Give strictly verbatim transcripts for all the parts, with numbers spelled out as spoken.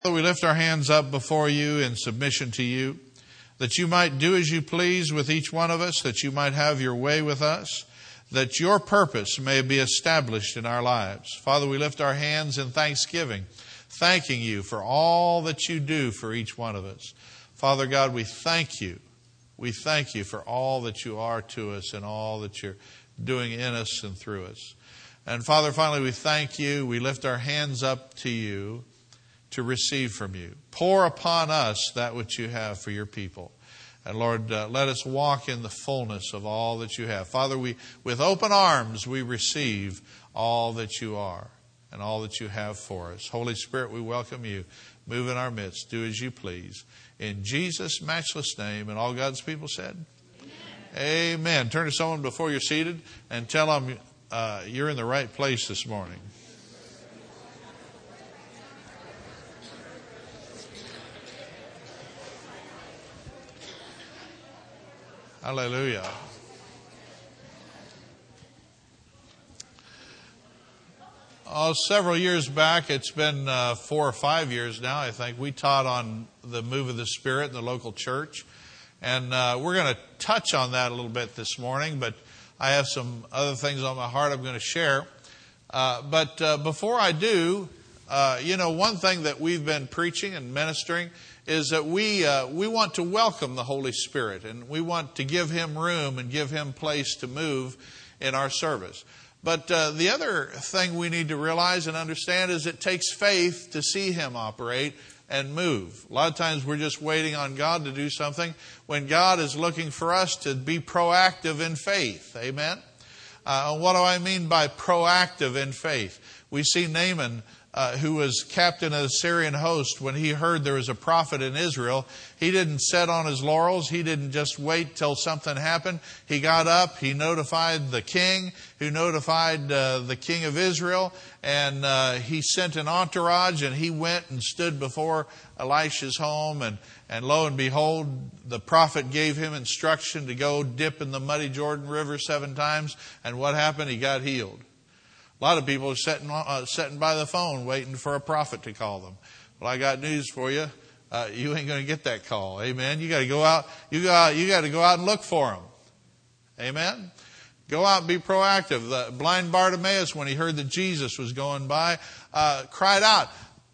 Father, we lift our hands up before you in submission to you, that you might do as you please with each one of us, that you might have your way with us, that your purpose may be established in our lives. Father, we lift our hands in thanksgiving, thanking you for all that you do for each one of us. Father God, we thank you. We thank you for all that you are to us and all that you're doing in us and through us. And Father, finally, we thank you. We lift our hands up to you to receive from you. Pour upon us that which you have for your people. And Lord, uh, let us walk in the fullness of all that you have. Father, we, with open arms, we receive all that you are and all that you have for us. Holy Spirit, we welcome you. Move in our midst. Do as you please. In Jesus' matchless name, and all God's people said, Amen. Amen. Turn to someone before you're seated and tell them uh, you're in the right place this morning. Hallelujah. Oh, several years back, it's been uh, four or five years now, I think, we taught on the move of the Spirit in the local church. And uh, we're going to touch on that a little bit this morning, but I have some other things on my heart I'm going to share. Uh, but uh, before I do, uh, you know, one thing that we've been preaching and ministering is that we uh, we want to welcome the Holy Spirit, and we want to give Him room and give Him place to move in our service. But uh, the other thing we need to realize and understand is it takes faith to see Him operate and move. A lot of times we're just waiting on God to do something when God is looking for us to be proactive in faith. Amen? Uh, what do I mean by proactive in faith? We see Naaman, Uh, who was captain of the Syrian host, when he heard there was a prophet in Israel, he didn't sit on his laurels. He didn't just wait till something happened. He got up, he notified the king, who notified uh, the king of Israel, and uh, he sent an entourage, and he went and stood before Elisha's home, and, and lo and behold, the prophet gave him instruction to go dip in the muddy Jordan River seven times, and what happened? He got healed. A lot of people are sitting, uh, sitting by the phone waiting for a prophet to call them. Well, I got news for you. Uh, you ain't going to get that call. Amen. You got to go out. You got. You got to go out and look for them. Amen. Go out and be proactive. The blind Bartimaeus, when he heard that Jesus was going by, uh, cried out,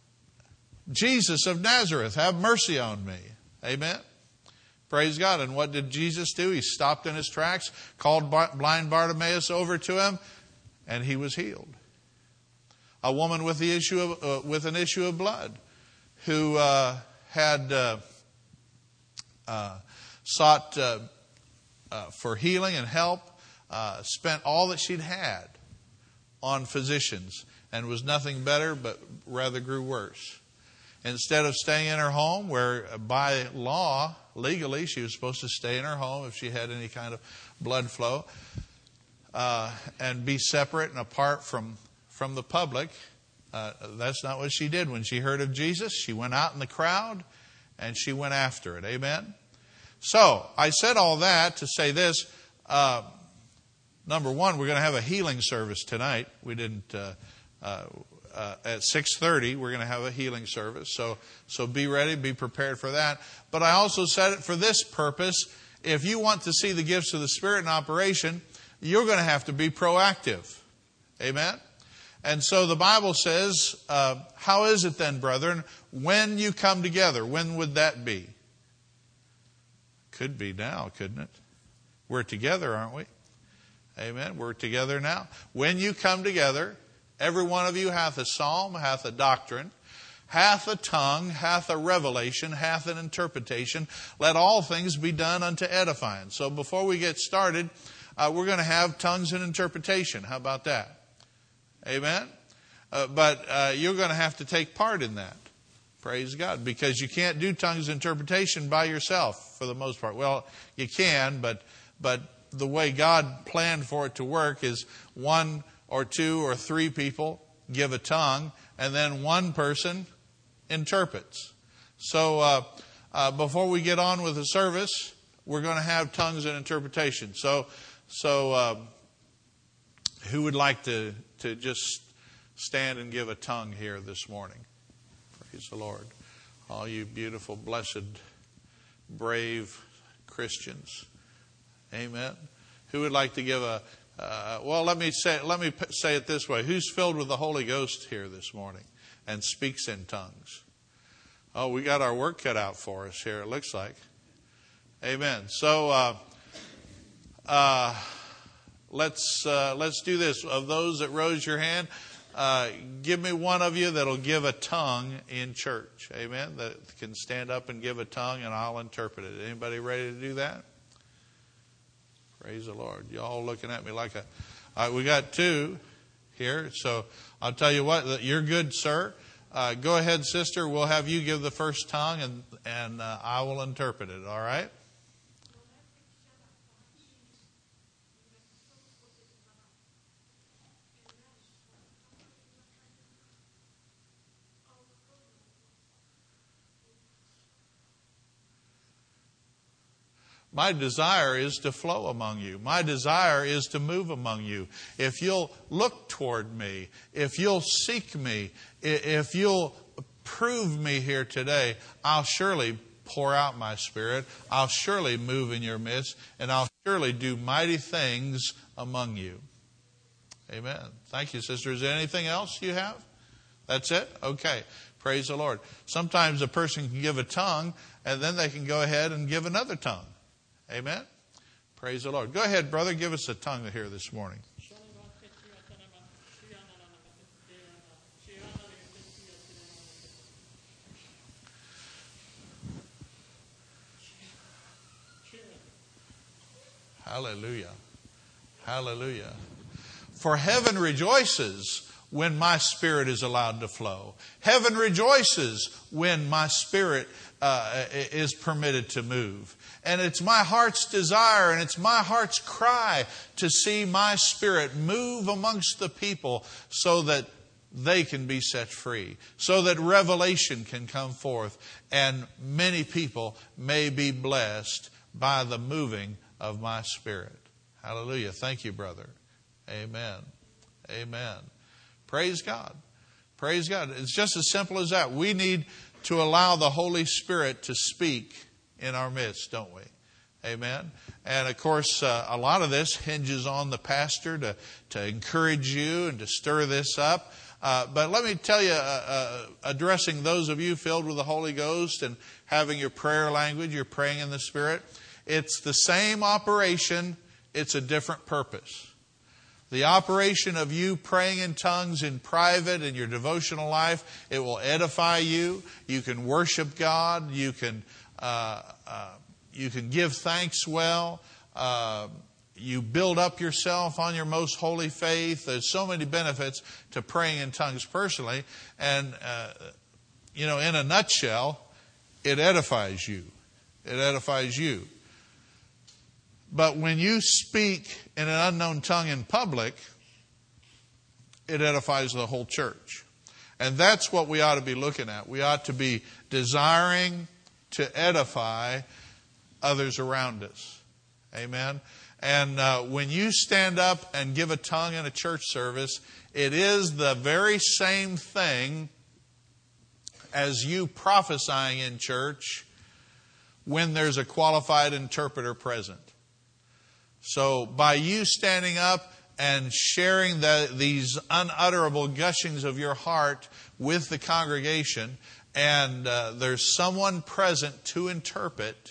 "Jesus of Nazareth, have mercy on me." Amen. Praise God. And what did Jesus do? He stopped in his tracks, called Bar- blind Bartimaeus over to him, and he was healed. A woman with the issue of uh, with an issue of blood, who uh, had uh, uh, sought uh, uh, for healing and help, uh, spent all that she'd had on physicians, and was nothing better, but rather grew worse. Instead of staying in her home, where by law, legally, she was supposed to stay in her home if she had any kind of blood flow, Uh, and be separate and apart from, from the public. Uh, that's not what she did. When she heard of Jesus, she went out in the crowd and she went after it. Amen? So, I said all that to say this. Uh, number one, we're going to have a healing service tonight. We didn't, uh, uh, uh, at six thirty, we're going to have a healing service. So, so be ready, be prepared for that. But I also said it for this purpose. If you want to see the gifts of the Spirit in operation, you're going to have to be proactive. Amen? And so the Bible says, uh, how is it then, brethren, when you come together? When would that be? Could be now, couldn't it? We're together, aren't we? Amen? We're together now. When you come together, every one of you hath a psalm, hath a doctrine, hath a tongue, hath a revelation, hath an interpretation. Let all things be done unto edifying. So before we get started, Uh, we're going to have tongues and interpretation. How about that? Amen? Uh, but uh, you're going to have to take part in that. Praise God. Because you can't do tongues and interpretation by yourself for the most part. Well, you can, but but the way God planned for it to work is one or two or three people give a tongue, and then one person interprets. So uh, uh, before we get on with the service, we're going to have tongues and interpretation. So... So, uh, who would like to, to just stand and give a tongue here this morning? Praise the Lord. All you beautiful, blessed, brave Christians. Amen. Who would like to give a, uh, well, let me say, let me say it this way. Who's filled with the Holy Ghost here this morning and speaks in tongues? Oh, we got our work cut out for us here, it looks like. Amen. So, uh, uh, let's, uh, let's do this. Of those that rose your hand, uh, give me one of you that'll give a tongue in church. Amen. That can stand up and give a tongue and I'll interpret it. Anybody ready to do that? Praise the Lord. Y'all looking at me like a... All right, we got two here. So I'll tell you what, you're good, sir. Uh, go ahead, sister. We'll have you give the first tongue and, and uh, I will interpret it. All right? My desire is to flow among you. My desire is to move among you. If you'll look toward me, if you'll seek me, if you'll prove me here today, I'll surely pour out my Spirit. I'll surely move in your midst, and I'll surely do mighty things among you. Amen. Thank you, sister. Is there anything else you have? That's it? Okay. Praise the Lord. Sometimes a person can give a tongue, and then they can go ahead and give another tongue. Amen. Praise the Lord. Go ahead, brother. Give us a tongue here this morning. Hallelujah. Hallelujah. For heaven rejoices when my spirit is allowed to flow. Heaven rejoices when my spirit uh, is permitted to move. And it's my heart's desire and it's my heart's cry to see my spirit move amongst the people so that they can be set free, so that revelation can come forth and many people may be blessed by the moving of my spirit. Hallelujah. Thank you, brother. Amen. Amen. Praise God. Praise God. It's just as simple as that. We need to allow the Holy Spirit to speak in our midst, don't we? Amen. And of course, uh, a lot of this hinges on the pastor to, to encourage you and to stir this up. Uh, but let me tell you, uh, uh, addressing those of you filled with the Holy Ghost and having your prayer language, you're praying in the Spirit, it's the same operation, it's a different purpose. The operation of you praying in tongues in private in your devotional life, it will edify you. You can worship God. You can uh, uh, you can give thanks well. Uh, you build up yourself on your most holy faith. There's so many benefits to praying in tongues personally. And, uh, you know, in a nutshell, it edifies you. It edifies you. But when you speak in an unknown tongue in public, it edifies the whole church. And that's what we ought to be looking at. We ought to be desiring to edify others around us. Amen. And uh, when you stand up and give a tongue in a church service, it is the very same thing as you prophesying in church when there's a qualified interpreter present. So by you standing up and sharing the, these unutterable gushings of your heart with the congregation, and uh, there's someone present to interpret,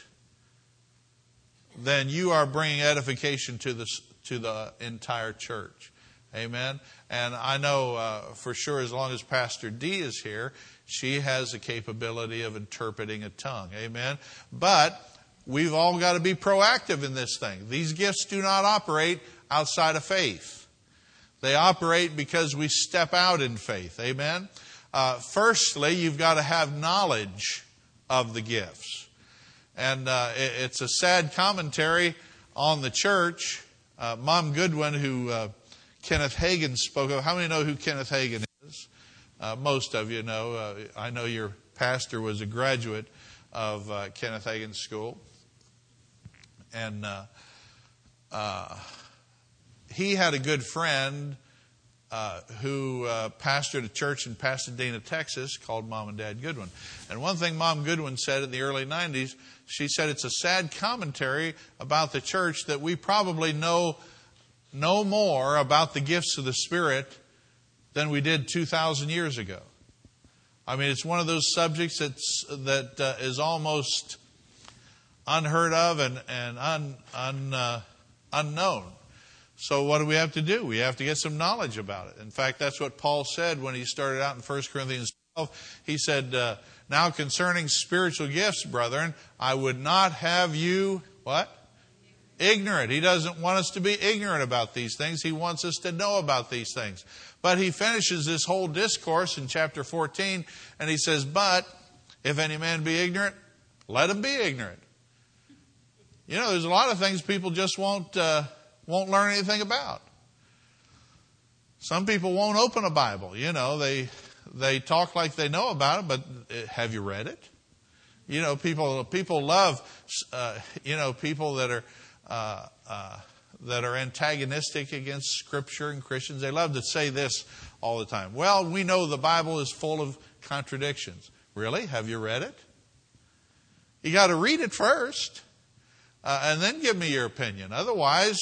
then you are bringing edification to the, to the entire church. Amen. And I know uh, for sure as long as Pastor D is here, she has the capability of interpreting a tongue. Amen. But we've all got to be proactive in this thing. These gifts do not operate outside of faith. They operate because we step out in faith. Amen. Uh, firstly, you've got to have knowledge of the gifts. And uh, it, it's a sad commentary on the church. Uh, Mom Goodwin, who uh, Kenneth Hagin spoke of. How many know who Kenneth Hagin is? Uh, most of you know. Uh, I know your pastor was a graduate of uh, Kenneth Hagin's school. And uh, uh, he had a good friend, uh, uh, who uh, pastored a church in Pasadena, Texas, called Mom and Dad Goodwin. And one thing Mom Goodwin said in the early nineties, she said it's a sad commentary about the church that we probably know no more about the gifts of the Spirit than we did two thousand years ago. I mean, it's one of those subjects that's, that uh, is almost unheard of and, and un, un, uh, unknown. So what do we have to do? We have to get some knowledge about it. In fact, that's what Paul said when he started out in First Corinthians twelve. He said, uh, now concerning spiritual gifts, brethren, I would not have you, what? Ignorant. He doesn't want us to be ignorant about these things. He wants us to know about these things. But he finishes this whole discourse in chapter fourteen, and he says, but if any man be ignorant, let him be ignorant. You know, there's a lot of things people just won't uh, won't learn anything about. Some people won't open a Bible. You know, they they talk like they know about it, but have you read it? You know, people people love uh, you know people that are uh, uh, that are antagonistic against Scripture and Christians. They love to say this all the time. Well, we know the Bible is full of contradictions. Really? Have you read it? You got to read it first. Uh, and then give me your opinion. Otherwise,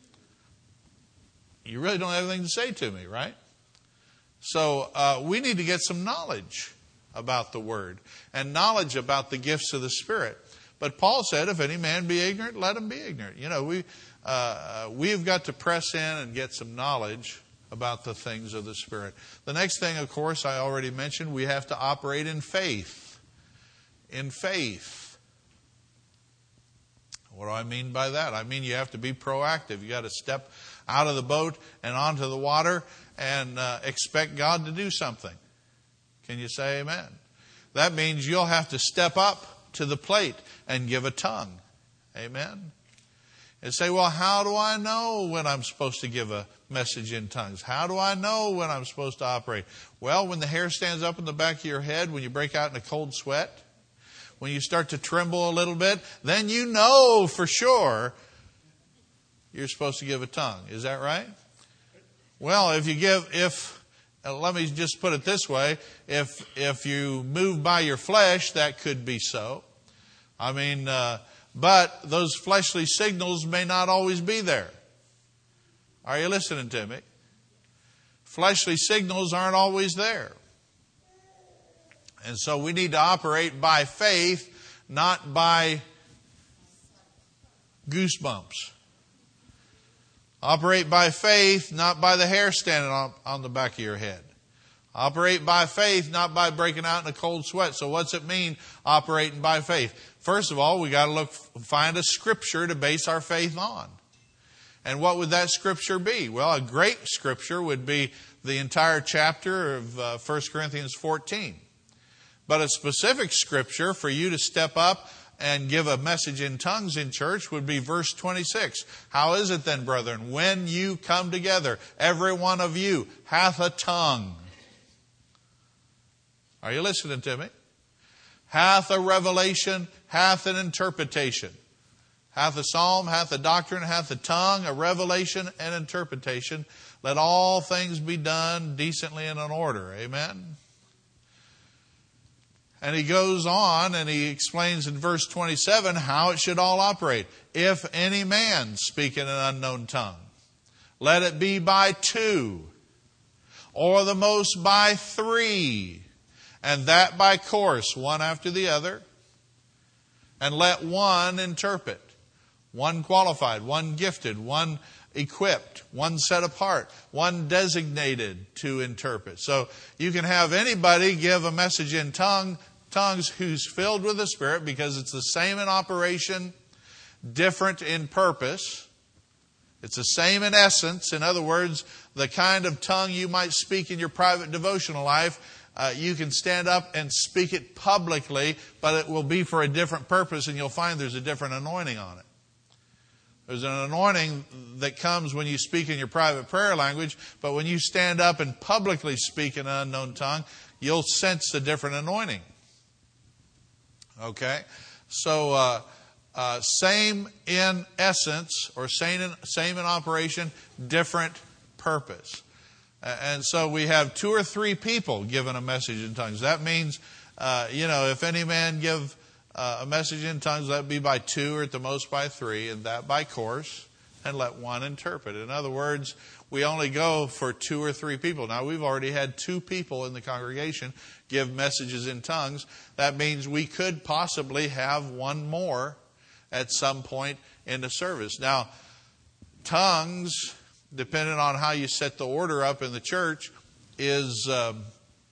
you really don't have anything to say to me, right? So uh, we need to get some knowledge about the Word and knowledge about the gifts of the Spirit. But Paul said, if any man be ignorant, let him be ignorant. You know, we, uh, we've got to press in and get some knowledge about the things of the Spirit. The next thing, of course, I already mentioned, we have to operate in faith. In faith. What do I mean by that? I mean you have to be proactive. You got to step out of the boat and onto the water and uh, expect God to do something. Can you say amen? That means you'll have to step up to the plate and give a tongue. Amen? And say, well, how do I know when I'm supposed to give a message in tongues? How do I know when I'm supposed to operate? Well, when the hair stands up in the back of your head, when you break out in a cold sweat, when you start to tremble a little bit, then you know for sure you're supposed to give a tongue. Is that right? Well, if you give, if, uh, let me just put it this way, if if you move by your flesh, that could be so. I mean, uh, but those fleshly signals may not always be there. Are you listening to me? Fleshly signals aren't always there. And so we need to operate by faith, not by goosebumps. Operate by faith, not by the hair standing on, on the back of your head. Operate by faith, not by breaking out in a cold sweat. So what's it mean, operating by faith? First of all, we got to look, find a scripture to base our faith on. And what would that scripture be? Well, a great scripture would be the entire chapter of uh, First Corinthians fourteen. But a specific scripture for you to step up and give a message in tongues in church would be verse twenty-six. How is it then, brethren, when you come together, every one of you hath a tongue? Are you listening to me? Hath a revelation, hath an interpretation. Hath a psalm, hath a doctrine, hath a tongue, a revelation, and interpretation. Let all things be done decently and in order. Amen? And he goes on and he explains in verse twenty-seven how it should all operate. If any man speak in an unknown tongue, let it be by two, or the most by three, and that by course, one after the other. And let one interpret, one qualified, one gifted, one equipped, one set apart, one designated to interpret. So you can have anybody give a message in tongue, tongues who's filled with the Spirit, because it's the same in operation, different in purpose. It's the same in essence. In other words, the kind of tongue you might speak in your private devotional life, uh, you can stand up and speak it publicly, but it will be for a different purpose, and you'll find there's a different anointing on it. There's an anointing that comes when you speak in your private prayer language, but when you stand up and publicly speak in an unknown tongue, you'll sense the different anointing. Okay? So, uh, uh, same in essence, or same in, same in operation, different purpose. And so we have two or three people giving a message in tongues. That means, uh, you know, if any man give uh, a message in tongues, that be by two or at the most by three, and that by course, and let one interpret. In other words, we only go for two or three people. Now, we've already had two people in the congregation give messages in tongues. That means we could possibly have one more at some point in the service. Now, tongues, depending on how you set the order up in the church, is um,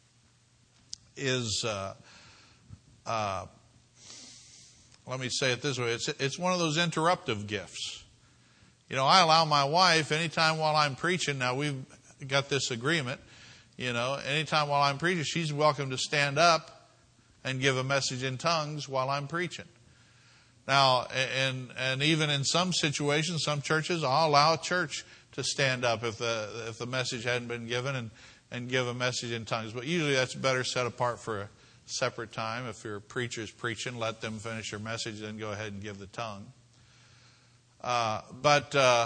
is uh, uh, let me say it this way: it's it's one of those interruptive gifts. You know, I allow my wife anytime while I'm preaching. Now we've got this agreement. You know, anytime while I'm preaching, she's welcome to stand up and give a message in tongues while I'm preaching. Now, and and even in some situations, some churches, I'll allow a church to stand up if the if the message hadn't been given and, and give a message in tongues. But usually that's better set apart for a separate time. If your preacher's preaching, let them finish their message, then go ahead and give the tongue. Uh, but uh,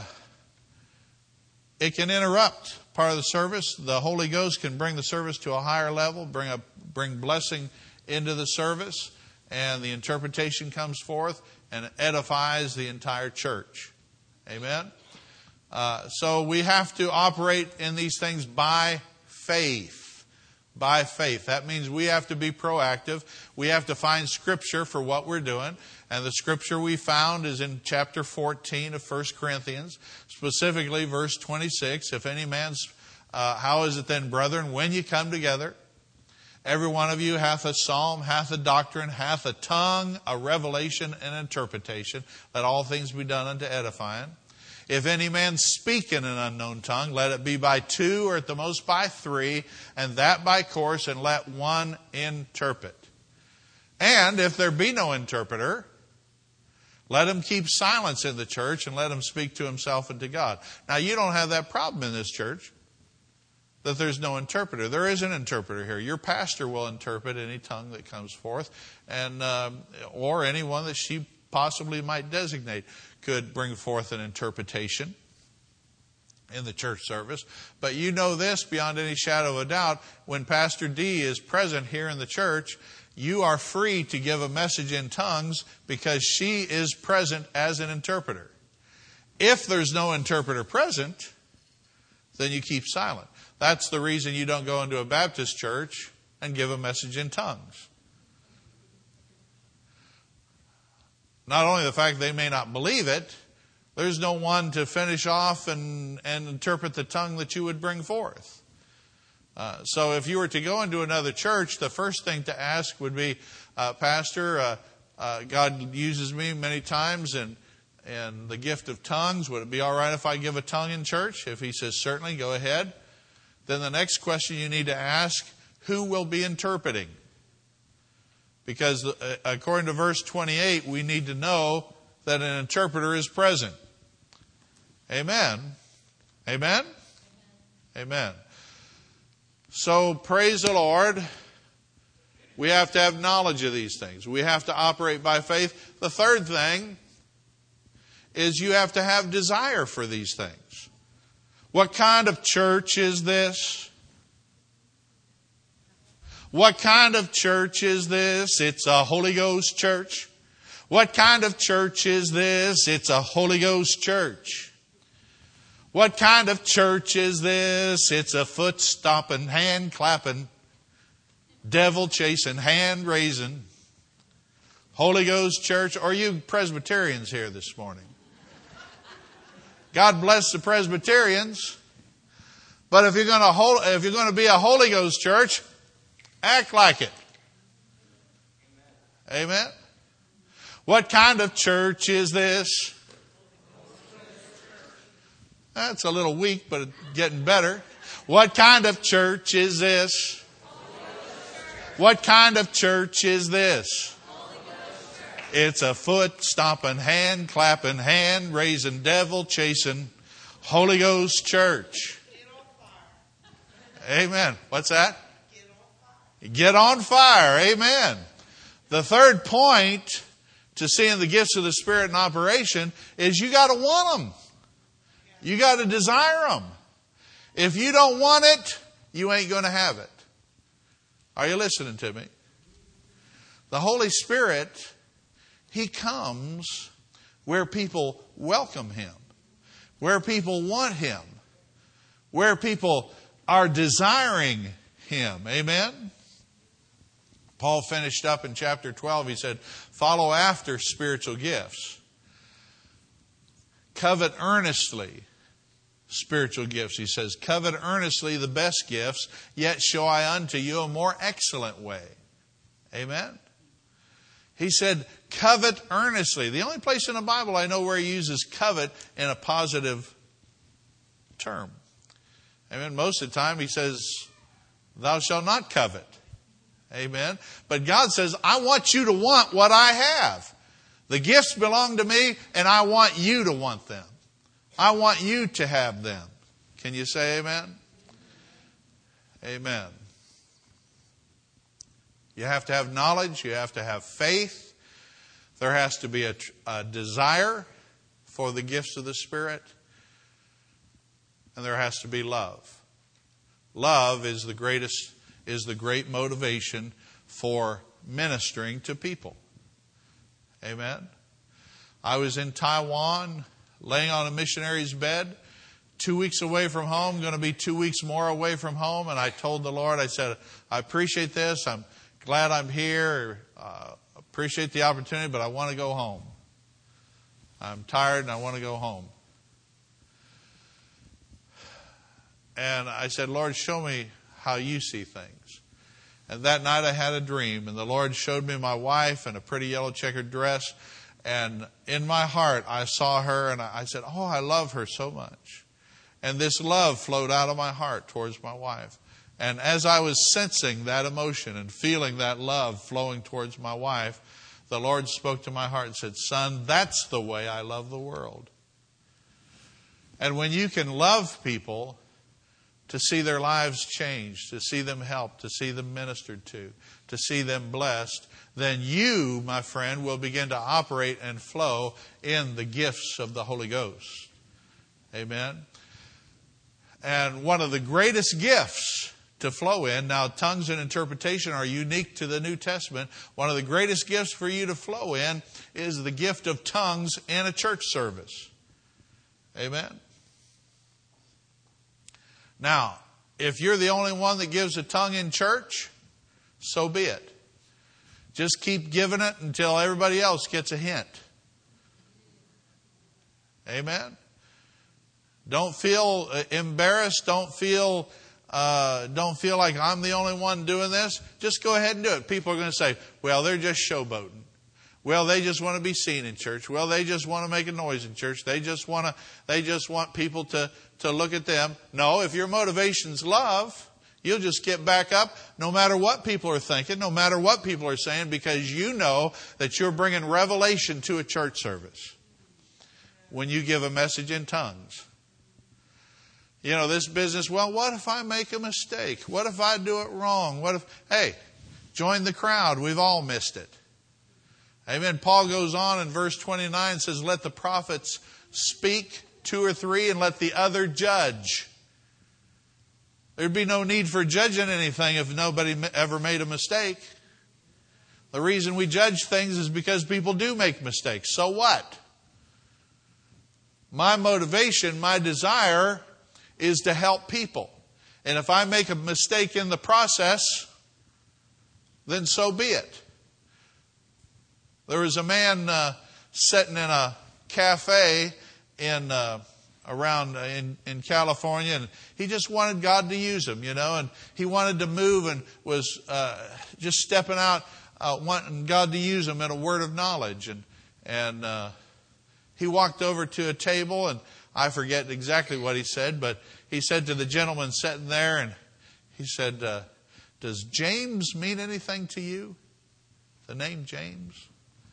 it can interrupt part of the service. The Holy Ghost can bring the service to a higher level, bring a bring blessing into the service, and the interpretation comes forth and edifies the entire church. Amen? Uh, so we have to operate in these things by faith. By faith. That means we have to be proactive. We have to find Scripture for what we're doing. And the Scripture we found is in chapter fourteen of First Corinthians, specifically verse twenty-six. If any man's, uh, how is it then, brethren, when you come together, every one of you hath a psalm, hath a doctrine, hath a tongue, a revelation, and interpretation. Let all things be done unto edifying. If any man speak in an unknown tongue, let it be by two or at the most by three, and that by course, and let one interpret. And if there be no interpreter, let him keep silence in the church and let him speak to himself and to God. Now, you don't have that problem in this church, that there's no interpreter. There is an interpreter here. Your pastor will interpret any tongue that comes forth, and uh, or anyone that she possibly might designate could bring forth an interpretation in the church service. But you know this beyond any shadow of a doubt, when Pastor D is present here in the church, you are free to give a message in tongues because she is present as an interpreter. If there's no interpreter present, then you keep silent. That's the reason you don't go into a Baptist church and give a message in tongues. Not only the fact they may not believe it, there's no one to finish off and, and interpret the tongue that you would bring forth. Uh, so if you were to go into another church, the first thing to ask would be, uh, Pastor, uh, uh, God uses me many times in, in the gift of tongues. Would it be all right if I give a tongue in church? If he says, certainly, go ahead. Then the next question you need to ask, who will be interpreting? Because according to verse twenty-eight, we need to know that an interpreter is present. Amen. Amen? Amen. So praise the Lord. We have to have knowledge of these things. We have to operate by faith. The third thing is you have to have desire for these things. What kind of church is this? What kind of church is this? It's a Holy Ghost church. What kind of church is this? It's a Holy Ghost church. What kind of church is this? It's a foot stomping, hand clapping, devil chasing, hand raising, Holy Ghost church. Or you Presbyterians here this morning? God bless the Presbyterians. But if you're going to hold, if you're going to be a Holy Ghost church, act like it. Amen. What kind of church is this? That's a little weak, but it's getting better. What kind of church is this? What kind of church is this? It's a foot stomping, hand clapping, hand raising, devil chasing, Holy Ghost church. Amen. What's that? Get on fire. Amen. The third point to seeing the gifts of the Spirit in operation is you got to want them. You got to desire them. If you don't want it, you ain't going to have it. Are you listening to me? The Holy Spirit, He comes where people welcome Him, where people want Him, where people are desiring Him. Amen? Paul finished up in chapter twelve. He said, follow after spiritual gifts. Covet earnestly spiritual gifts. He says, covet earnestly the best gifts, yet show I unto you a more excellent way. Amen? He said, covet earnestly. The only place in the Bible I know where he uses covet in a positive term. Amen? Most of the time he says, thou shalt not covet. Amen? But God says, I want you to want what I have. The gifts belong to me, and I want you to want them. I want you to have them. Can you say amen? Amen. You have to have knowledge. You have to have faith. There has to be a, a desire for the gifts of the Spirit. And there has to be love. Love is the greatest, is the great motivation for ministering to people. Amen. I was in Taiwan, laying on a missionary's bed, two weeks away from home, going to be two weeks more away from home. And I told the Lord, I said, I appreciate this. I'm glad I'm here. Uh, appreciate the opportunity, but I want to go home. I'm tired and I want to go home. And I said, Lord, show me how you see things. And that night I had a dream, and the Lord showed me my wife in a pretty yellow checkered dress. And in my heart, I saw her, and I said, oh, I love her so much. And this love flowed out of my heart towards my wife. And as I was sensing that emotion and feeling that love flowing towards my wife, the Lord spoke to my heart and said, son, that's the way I love the world. And when you can love people, to see their lives changed, to see them helped, to see them ministered to, to see them blessed, then you, my friend, will begin to operate and flow in the gifts of the Holy Ghost. Amen? And one of the greatest gifts to flow in, now tongues and interpretation are unique to the New Testament. One of the greatest gifts for you to flow in is the gift of tongues in a church service. Amen? Now, if you're the only one that gives a tongue in church, so be it. Just keep giving it until everybody else gets a hint. Amen? Don't feel embarrassed. Don't feel, uh, don't feel like I'm the only one doing this. Just go ahead and do it. People are going to say, well, they're just showboating. Well, they just want to be seen in church. Well, they just want to make a noise in church. They just want to, they just want people to, to look at them. No, if your motivation's love, you'll just get back up no matter what people are thinking, no matter what people are saying, because you know that you're bringing revelation to a church service when you give a message in tongues. You know, this business, well, what if I make a mistake? What if I do it wrong? What if, hey, join the crowd. We've all missed it. Amen. Paul goes on in verse twenty-nine, says, let the prophets speak, two or three, and let the other judge. There'd be no need for judging anything if nobody ever made a mistake. The reason we judge things is because people do make mistakes. So what? My motivation, my desire is to help people. And if I make a mistake in the process, then so be it. There was a man uh, sitting in a cafe in uh, around uh, in, in California, and he just wanted God to use him, you know, and he wanted to move and was uh, just stepping out, uh, wanting God to use him in a word of knowledge. And and uh, he walked over to a table, and I forget exactly what he said, but he said to the gentleman sitting there, and he said, uh, does James mean anything to you? The name James?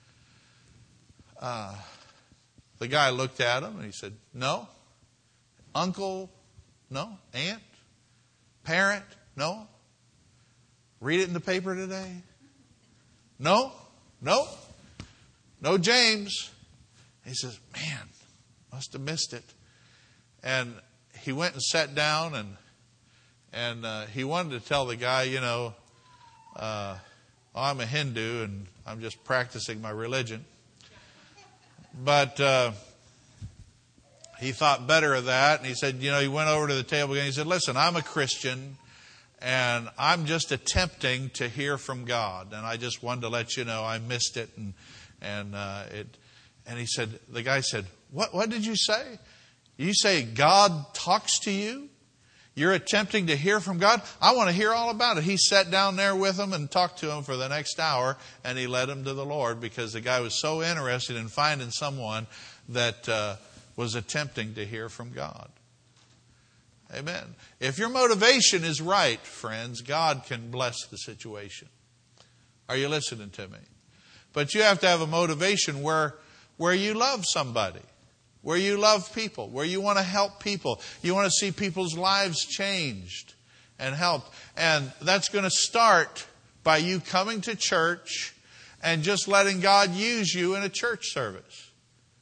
Uh, the guy looked at him and he said, no. Uncle? No. Aunt? Parent? No. Read it in the paper today? No. No. No James. He says, man, must have missed it. And he went and sat down, and and uh, he wanted to tell the guy, you know, uh, I'm a Hindu and I'm just practicing my religion. But uh, he thought better of that, and he said, you know, he went over to the table again. He said, listen, I'm a Christian, and I'm just attempting to hear from God, and I just wanted to let you know I missed it, and and uh, it. And he said, the guy said, what? What did you say? You say God talks to you? You're attempting to hear from God? I want to hear all about it. He sat down there with him and talked to him for the next hour, and he led him to the Lord because the guy was so interested in finding someone that uh, was attempting to hear from God. Amen. If your motivation is right, friends, God can bless the situation. Are you listening to me? But you have to have a motivation where, where you love somebody, where you love people, where you want to help people. You want to see people's lives changed and helped. And that's going to start by you coming to church and just letting God use you in a church service.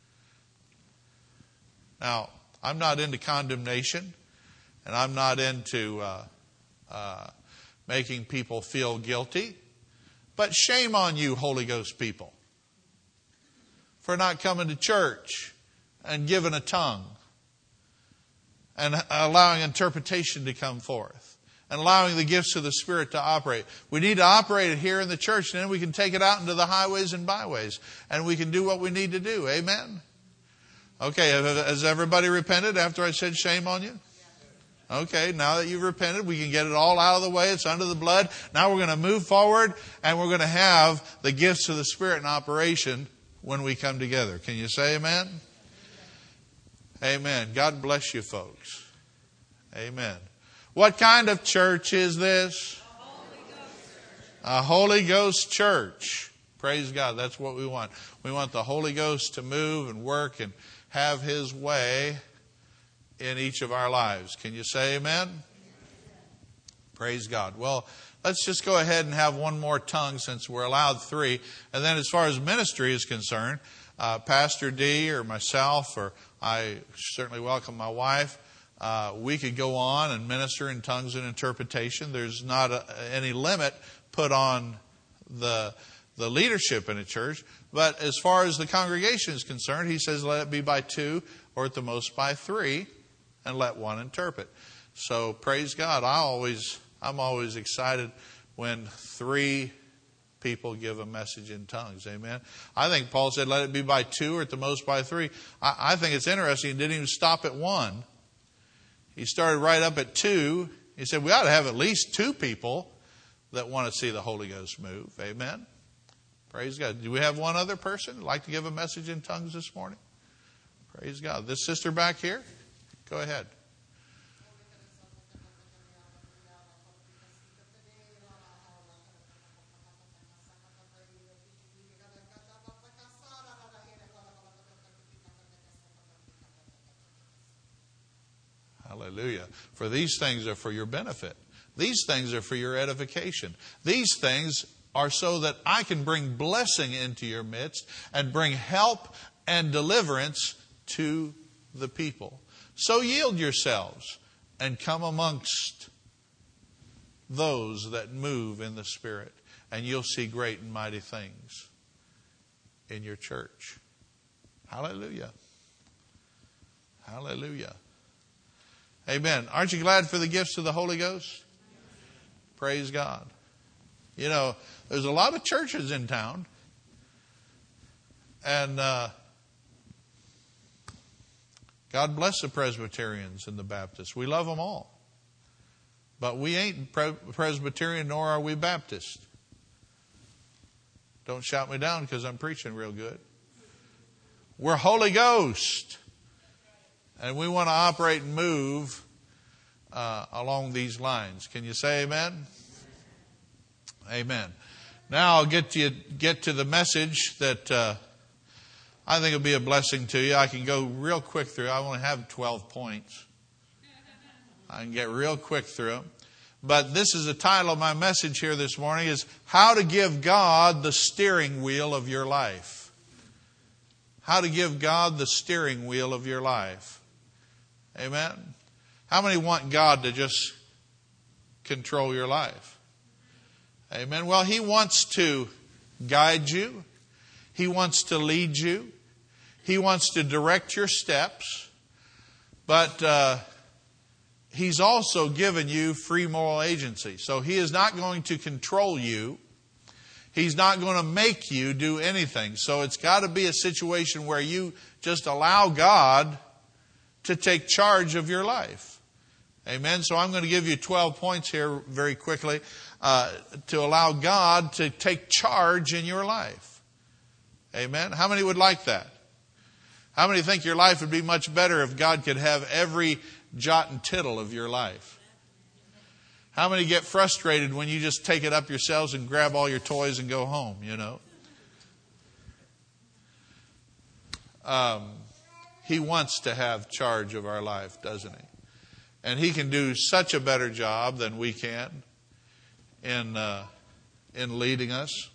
Now, I'm not into condemnation. And I'm not into uh, uh, making people feel guilty. But shame on you, Holy Ghost people, for not coming to church and giving a tongue and allowing interpretation to come forth and allowing the gifts of the Spirit to operate. We need to operate it here in the church, and then we can take it out into the highways and byways, and we can do what we need to do. Amen? Okay, has everybody repented after I said shame on you? Okay, now that you've repented, we can get it all out of the way. It's under the blood. Now we're going to move forward, and we're going to have the gifts of the Spirit in operation when we come together. Can you say amen? Amen. God bless you, folks. Amen. What kind of church is this? A Holy Ghost church. A Holy Ghost church. Praise God. That's what we want. We want the Holy Ghost to move and work and have His way in each of our lives. Can you say amen? Praise God. Well, let's just go ahead and have one more tongue since we're allowed three. And then as far as ministry is concerned, uh, Pastor D or myself, or I certainly welcome my wife, uh, we could go on and minister in tongues and interpretation. There's not a, any limit put on the the leadership in a church. But as far as the congregation is concerned, he says let it be by two or at the most by three, and let one interpret. So praise God. I always, I'm always excited when three people give a message in tongues. Amen. I think Paul said, let it be by two or at the most by three. I, I think it's interesting. He didn't even stop at one. He started right up at two. He said, we ought to have at least two people that want to see the Holy Ghost move. Amen. Praise God. Do we have one other person like to give a message in tongues this morning? Praise God. This sister back here? Go ahead. Hallelujah. For these things are for your benefit. These things are for your edification. These things are so that I can bring blessing into your midst and bring help and deliverance to the people. So yield yourselves and come amongst those that move in the Spirit, and you'll see great and mighty things in your church. Hallelujah. Hallelujah. Amen. Aren't you glad for the gifts of the Holy Ghost? Praise God. You know, there's a lot of churches in town, and uh, God bless the Presbyterians and the Baptists. We love them all. But we ain't Presbyterian, nor are we Baptist. Don't shout me down because I'm preaching real good. We're Holy Ghost. And we want to operate and move uh, along these lines. Can you say amen? Amen. Now I'll get to you, get to the message that uh, I think will be a blessing to you. I can go real quick through. I only have twelve points. I can get real quick through them. But this is the title of my message here this morning, is How to Give God the Steering Wheel of Your Life. How to give God the steering wheel of your life. Amen. How many want God to just control your life? Amen. Well, He wants to guide you. He wants to lead you. He wants to direct your steps. But uh, He's also given you free moral agency. So He is not going to control you. He's not going to make you do anything. So it's got to be a situation where you just allow God to take charge of your life. Amen. So I'm going to give you twelve points here very quickly uh, to allow God to take charge in your life. Amen. How many would like that? How many think your life would be much better if God could have every jot and tittle of your life? How many get frustrated when you just take it up yourselves and grab all your toys and go home, you know? Um, he wants to have charge of our life, doesn't He? And He can do such a better job than we can in uh, in leading us.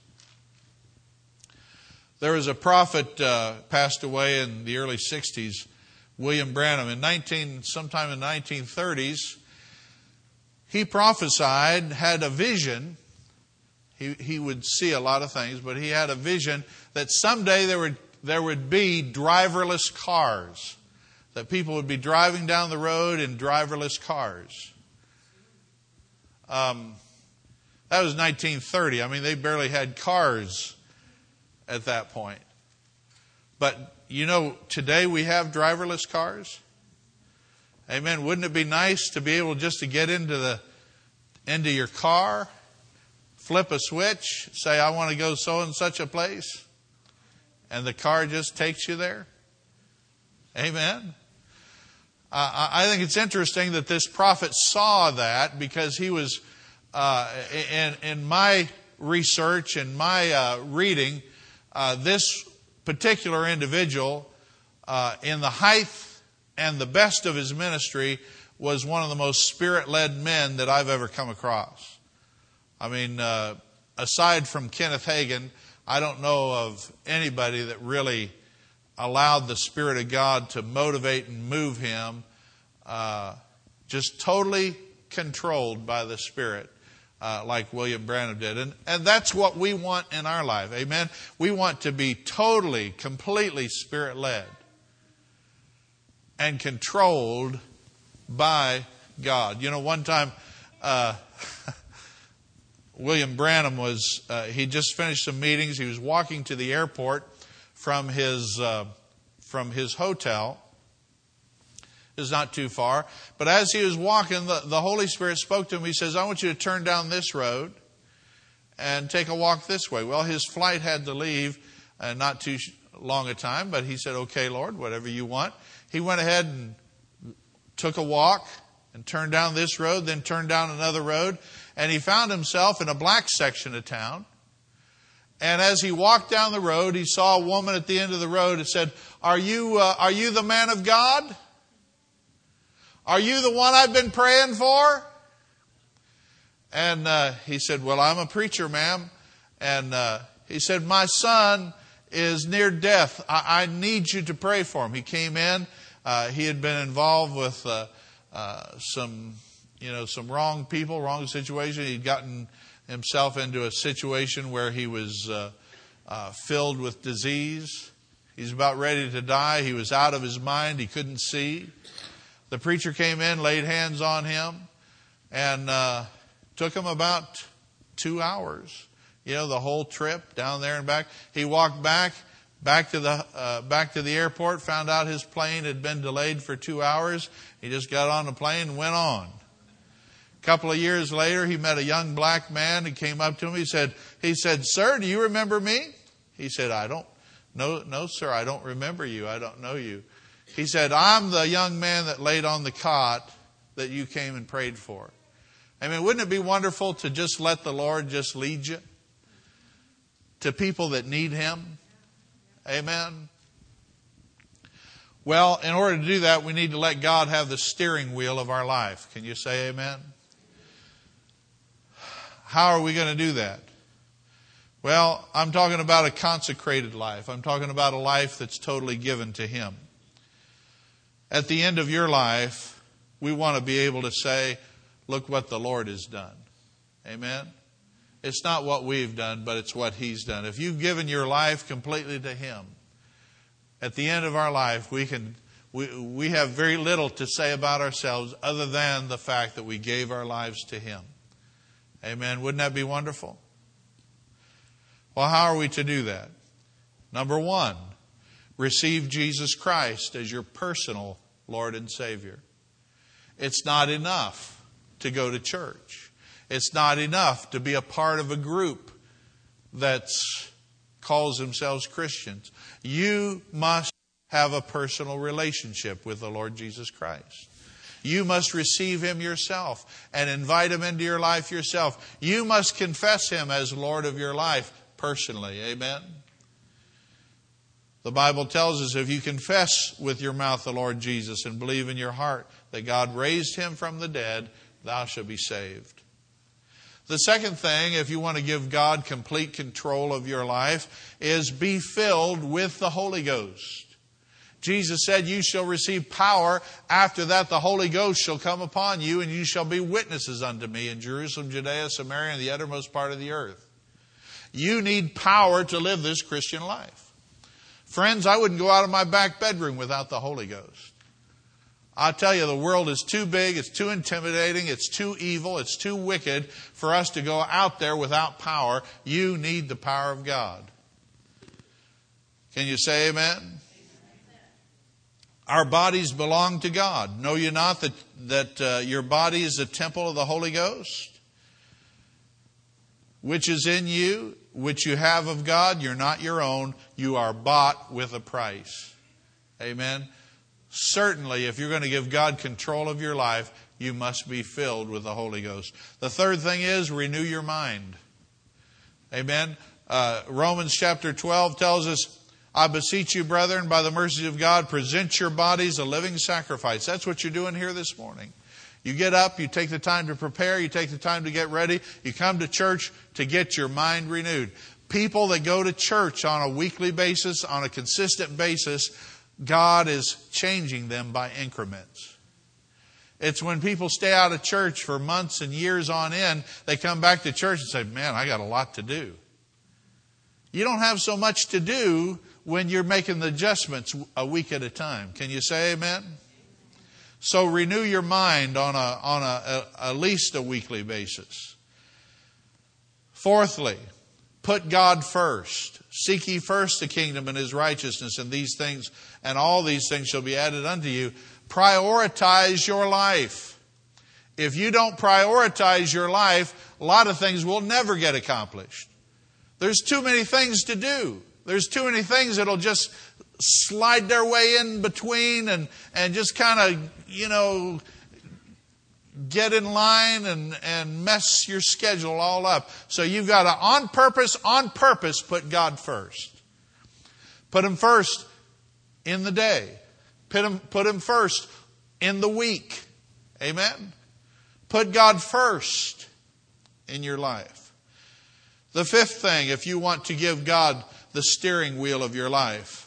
There was a prophet uh, passed away in the early sixties, William Branham, in nineteen sometime in the nineteen thirties. He prophesied, had a vision. He he would see a lot of things, but he had a vision that someday there would there would be driverless cars. That people would be driving down the road in driverless cars. Um, that was nineteen thirty. I mean, they barely had cars at that point. But, you know, today we have driverless cars. Amen. Wouldn't it be nice to be able just to get into the into your car, flip a switch, say, I want to go so and such a place, and the car just takes you there? Amen. Uh, I think it's interesting that this prophet saw that, because he was, uh, in, in my research and my uh, reading, uh, this particular individual, uh, in the height and the best of his ministry, was one of the most Spirit-led men that I've ever come across. I mean, uh, aside from Kenneth Hagin, I don't know of anybody that really allowed the Spirit of God to motivate and move him, uh, just totally controlled by the Spirit, uh, like William Branham did. And, and that's what we want in our life. Amen. We want to be totally, completely Spirit-led and controlled by God. You know, one time, uh, William Branham was, uh, he just finished some meetings. He was walking to the airport from his uh, from his hotel. It was not too far. But as he was walking, the, the Holy Spirit spoke to him. He says, I want you to turn down this road and take a walk this way. Well, his flight had to leave uh, not too long a time, but he said, okay, Lord, whatever you want. He went ahead and took a walk and turned down this road, then turned down another road, and he found himself in a black section of town. And as he walked down the road, he saw a woman at the end of the road and said, Are you, uh, are you the man of God? Are you the one I've been praying for? And uh, he said, well, I'm a preacher, ma'am. And uh, he said, my son is near death. I, I need you to pray for him. He came in. Uh, he had been involved with uh, uh, some, you know, some wrong people, wrong situation. He'd gotten himself into a situation where he was uh, uh, filled with disease. He's about ready to die. He was out of his mind. He couldn't see. The preacher came in, laid hands on him, and uh, took him about two hours. You know, the whole trip down there and back. He walked back, back to the uh, back to the airport, found out his plane had been delayed for two hours. He just got on the plane and went on. A couple of years later, he met a young black man and came up to him. He said, he said, sir, do you remember me? He said, I don't. No, no, sir, I don't remember you. I don't know you. He said, I'm the young man that laid on the cot that you came and prayed for. I mean, wouldn't it be wonderful to just let the Lord just lead you to people that need Him? Amen. Well, in order to do that, we need to let God have the steering wheel of our life. Can you say amen? How are we going to do that? Well, I'm talking about a consecrated life. I'm talking about a life that's totally given to Him. At the end of your life, we want to be able to say, look what the Lord has done. Amen? It's not what we've done, but it's what He's done. If you've given your life completely to Him, at the end of our life, we can we we have very little to say about ourselves other than the fact that we gave our lives to Him. Amen. Wouldn't that be wonderful? Well, how are we to do that? Number one, receive Jesus Christ as your personal Lord and Savior. It's not enough to go to church. It's not enough to be a part of a group that calls themselves Christians. You must have a personal relationship with the Lord Jesus Christ. You must receive Him yourself and invite Him into your life yourself. You must confess Him as Lord of your life personally. Amen? The Bible tells us if you confess with your mouth the Lord Jesus and believe in your heart that God raised Him from the dead, thou shalt be saved. The second thing, if you want to give God complete control of your life, is be filled with the Holy Ghost. Jesus said, you shall receive power. After that, the Holy Ghost shall come upon you, and you shall be witnesses unto me in Jerusalem, Judea, Samaria, and the uttermost part of the earth. You need power to live this Christian life. Friends, I wouldn't go out of my back bedroom without the Holy Ghost. I'll tell you, the world is too big, it's too intimidating, it's too evil, it's too wicked for us to go out there without power. You need the power of God. Can you say amen? Our bodies belong to God. Know you not that, that uh, your body is a temple of the Holy Ghost, which is in you, which you have of God? You're not your own. You are bought with a price. Amen? Certainly, if you're going to give God control of your life, you must be filled with the Holy Ghost. The third thing is renew your mind. Amen? Uh, Romans chapter twelve tells us, I beseech you, brethren, by the mercies of God, present your bodies a living sacrifice. That's what you're doing here this morning. You get up, you take the time to prepare, you take the time to get ready, you come to church to get your mind renewed. People that go to church on a weekly basis, on a consistent basis, God is changing them by increments. It's when people stay out of church for months and years on end, they come back to church and say, man, I got a lot to do. You don't have so much to do when you're making the adjustments a week at a time. Can you say amen? So renew your mind on a, on a, a, at least a weekly basis. Fourthly, put God first. Seek ye first the kingdom and His righteousness, and these things, and all these things shall be added unto you. Prioritize your life. If you don't prioritize your life, a lot of things will never get accomplished. There's too many things to do. There's too many things that'll just slide their way in between and, and just kind of, you know, get in line and, and mess your schedule all up. So you've got to, on purpose, on purpose, put God first. Put Him first in the day. Put Him, put Him first in the week. Amen? Put God first in your life. The fifth thing, if you want to give God the steering wheel of your life,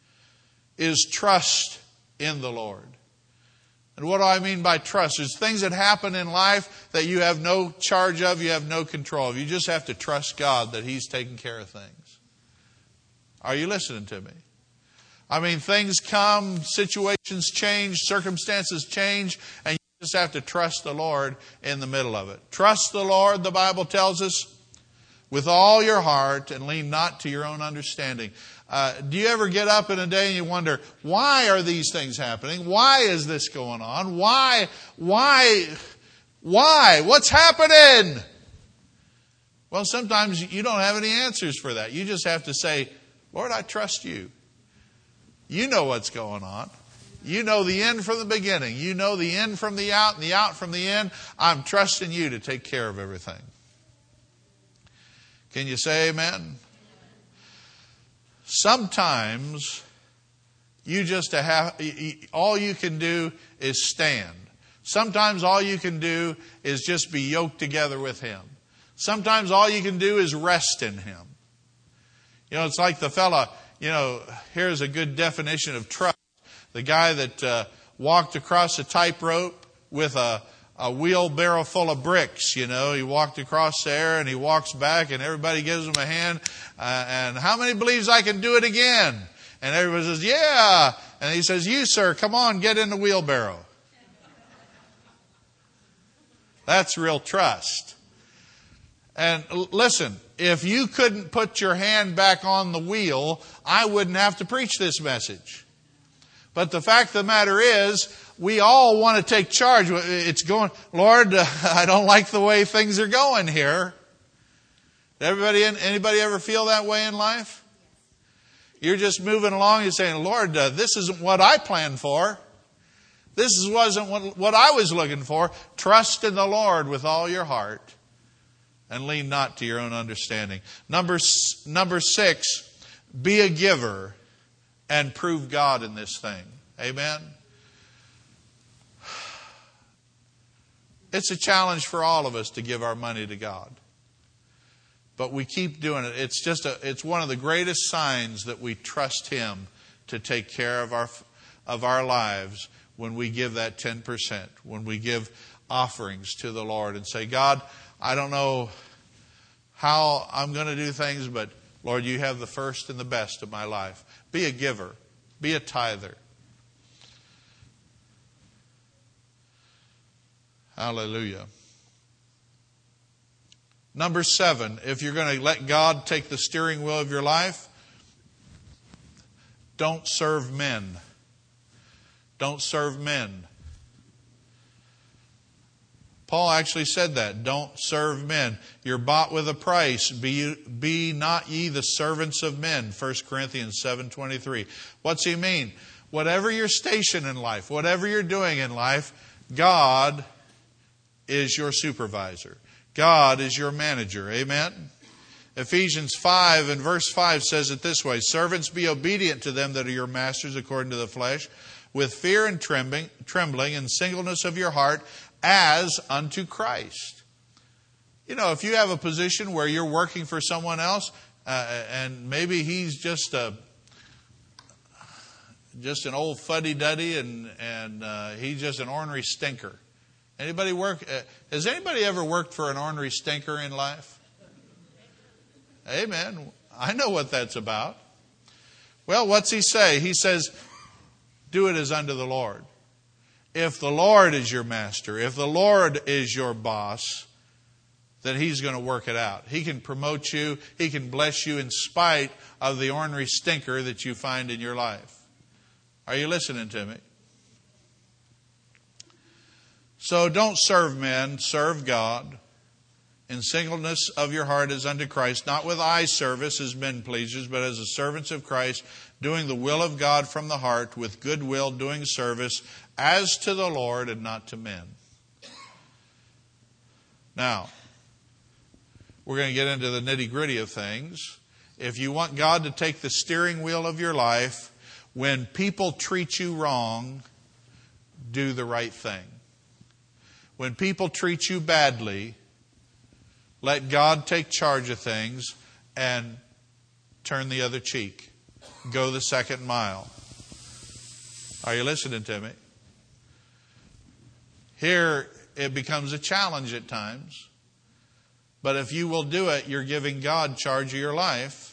is trust in the Lord. And what do I mean by trust? There's things that happen in life that you have no charge of, you have no control of. You just have to trust God that He's taking care of things. Are you listening to me? I mean, things come, situations change, circumstances change, and you just have to trust the Lord in the middle of it. Trust the Lord, the Bible tells us, with all your heart, and lean not to your own understanding. Uh, do you ever get up in a day and you wonder, why are these things happening? Why is this going on? Why, why, why? What's happening? Well, sometimes you don't have any answers for that. You just have to say, Lord, I trust you. You know what's going on. You know the end from the beginning. You know the in from the out and the out from the in. I'm trusting you to take care of everything. Can you say amen? Sometimes you just have, all you can do is stand. Sometimes all you can do is just be yoked together with Him. Sometimes all you can do is rest in Him. You know, it's like the fella, you know, here's a good definition of trust. The guy that uh, walked across a tightrope with a, a wheelbarrow full of bricks. You know, he walked across there and he walks back and everybody gives him a hand. Uh, and how many believes I can do it again? And everybody says, yeah. And he says, you, sir, come on, get in the wheelbarrow. That's real trust. And listen, if you couldn't put your hand back on the wheel, I wouldn't have to preach this message. But the fact of the matter is, we all want to take charge. It's going, Lord, uh, I don't like the way things are going here. Everybody, anybody ever feel that way in life? You're just moving along. You're saying, Lord, uh, this isn't what I planned for. This wasn't what, what I was looking for. Trust in the Lord with all your heart and lean not to your own understanding. Number, number six, be a giver and prove God in this thing. Amen? It's a challenge for all of us to give our money to God. But we keep doing it. It's just a, it's one of the greatest signs that we trust Him to take care of our, of our lives when we give that ten percent, when we give offerings to the Lord and say, God, I don't know how I'm going to do things, but Lord, you have the first and the best of my life. Be a giver. Be a tither. Hallelujah. Number seven, if you're going to let God take the steering wheel of your life, don't serve men. Don't serve men. Paul actually said that. Don't serve men. You're bought with a price. Be, be not ye the servants of men. First Corinthians seven twenty-three. What's he mean? Whatever your station in life, whatever you're doing in life, God is your supervisor. God is your manager. Amen? Ephesians five and verse five says it this way. Servants, be obedient to them that are your masters according to the flesh, with fear and trembling, trembling and singleness of your heart, as unto Christ. You know, if you have a position where you're working for someone else, uh, and maybe he's just a just an old fuddy-duddy, and and uh, he's just an ornery stinker. Anybody work? Uh, has anybody ever worked for an ornery stinker in life? Amen. I know what that's about. Well, what's he say? He says, do it as unto the Lord. If the Lord is your master, if the Lord is your boss, then He's going to work it out. He can promote you. He can bless you in spite of the ornery stinker that you find in your life. Are you listening to me? So don't serve men, serve God. In singleness of your heart as unto Christ, not with eye service as men pleasers, but as the servants of Christ, doing the will of God from the heart, with good will, doing service as to the Lord and not to men. Now, we're going to get into the nitty-gritty of things. If you want God to take the steering wheel of your life, when people treat you wrong, do the right thing. When people treat you badly, let God take charge of things and turn the other cheek. Go the second mile. Are you listening to me? Here it becomes a challenge at times. But if you will do it, you're giving God charge of your life.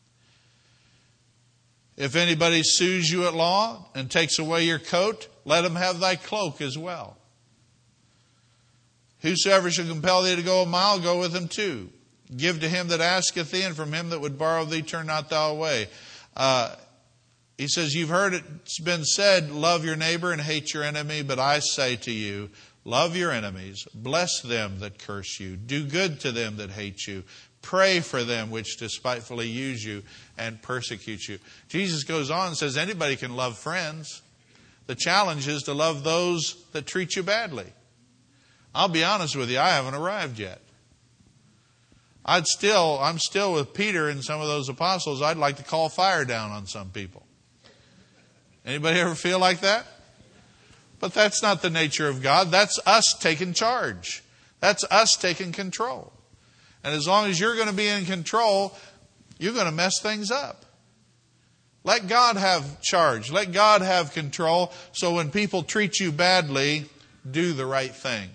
If anybody sues you at law and takes away your coat, let him have thy cloak as well. Whosoever shall compel thee to go a mile, go with him too. Give to him that asketh thee, and from him that would borrow thee, turn not thou away. Uh, he says, you've heard it's been said, love your neighbor and hate your enemy. But I say to you, love your enemies, bless them that curse you, do good to them that hate you, pray for them which despitefully use you and persecute you. Jesus goes on and says, anybody can love friends. The challenge is to love those that treat you badly. I'll be honest with you, I haven't arrived yet. I'd still, I'm still with Peter and some of those apostles. I'd like to call fire down on some people. Anybody ever feel like that? But that's not the nature of God. That's us taking charge. That's us taking control. And as long as you're going to be in control, you're going to mess things up. Let God have charge. Let God have control. So when people treat you badly, do the right thing.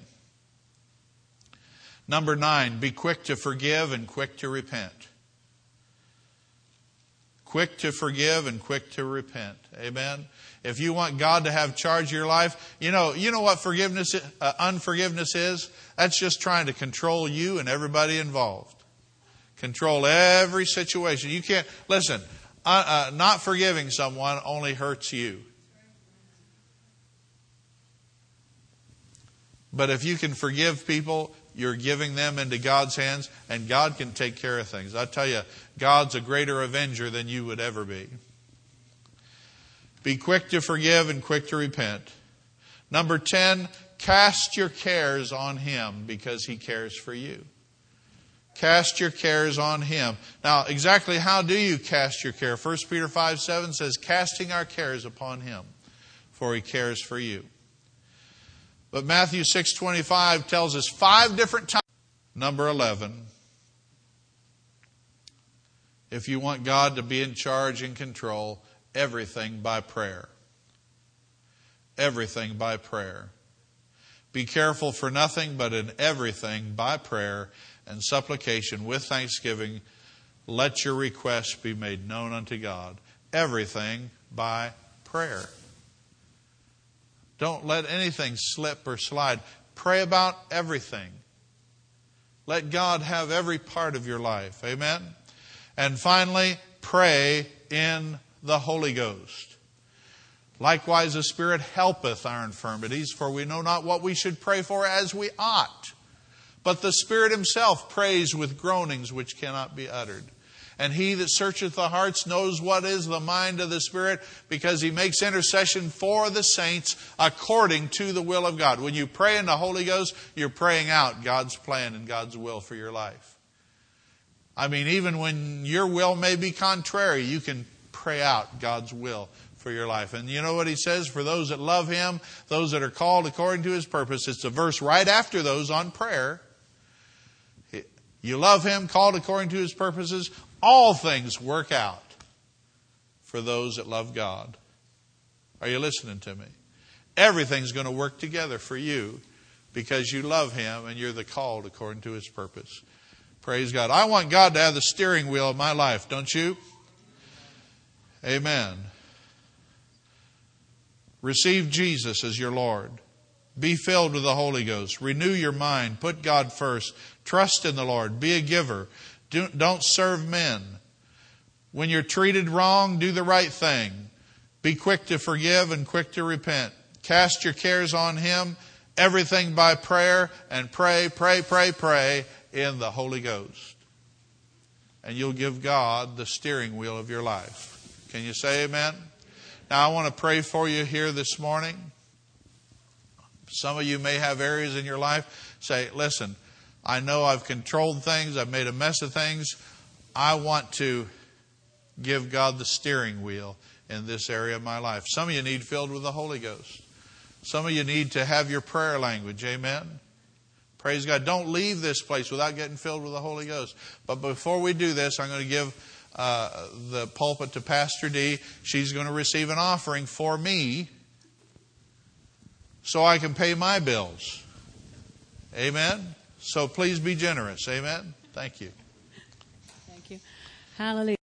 Number nine, be quick to forgive and quick to repent. Quick to forgive and quick to repent. Amen. If you want God to have charge of your life, you know, you know what forgiveness, uh, unforgiveness is? That's just trying to control you and everybody involved. Control every situation. You can't, listen, uh, uh, not forgiving someone only hurts you. But if you can forgive people, you're giving them into God's hands, and God can take care of things. I tell you, God's a greater avenger than you would ever be. Be quick to forgive and quick to repent. Number ten, cast your cares on Him because He cares for you. Cast your cares on Him. Now, exactly how do you cast your care? First Peter five seven says, casting our cares upon Him, for He cares for you. But Matthew six twenty-five tells us five different times. Number eleven, if you want God to be in charge and control, everything by prayer. Everything by prayer. Be careful for nothing, but in everything by prayer and supplication with thanksgiving, let your requests be made known unto God. Everything by prayer. Don't let anything slip or slide. Pray about everything. Let God have every part of your life. Amen? And finally, pray in the Holy Ghost. Likewise, the Spirit helpeth our infirmities, for we know not what we should pray for as we ought. But the Spirit Himself prays with groanings which cannot be uttered. And He that searcheth the hearts knows what is the mind of the Spirit, because He makes intercession for the saints according to the will of God. When you pray in the Holy Ghost, you're praying out God's plan and God's will for your life. I mean, even when your will may be contrary, you can pray out God's will for your life. And you know what He says? For those that love Him, those that are called according to His purpose. It's a verse right after those on prayer. You love Him, called according to His purposes. All things work out for those that love God. Are you listening to me? Everything's going to work together for you because you love Him and you're the called according to His purpose. Praise God. I want God to have the steering wheel of my life, don't you? Amen. Receive Jesus as your Lord. Be filled with the Holy Ghost. Renew your mind. Put God first. Trust in the Lord. Be a giver. Do, don't serve men. When you're treated wrong, do the right thing. Be quick to forgive and quick to repent. Cast your cares on Him. Everything by prayer. And pray, pray, pray, pray in the Holy Ghost. And you'll give God the steering wheel of your life. Can you say amen? Now I want to pray for you here this morning. Some of you may have areas in your life. Say, listen, I know I've controlled things. I've made a mess of things. I want to give God the steering wheel in this area of my life. Some of you need filled with the Holy Ghost. Some of you need to have your prayer language. Amen. Praise God. Don't leave this place without getting filled with the Holy Ghost. But before we do this, I'm going to give uh, the pulpit to Pastor D. She's going to receive an offering for me so I can pay my bills. Amen. So please be generous. Amen. Thank you. Thank you. Hallelujah.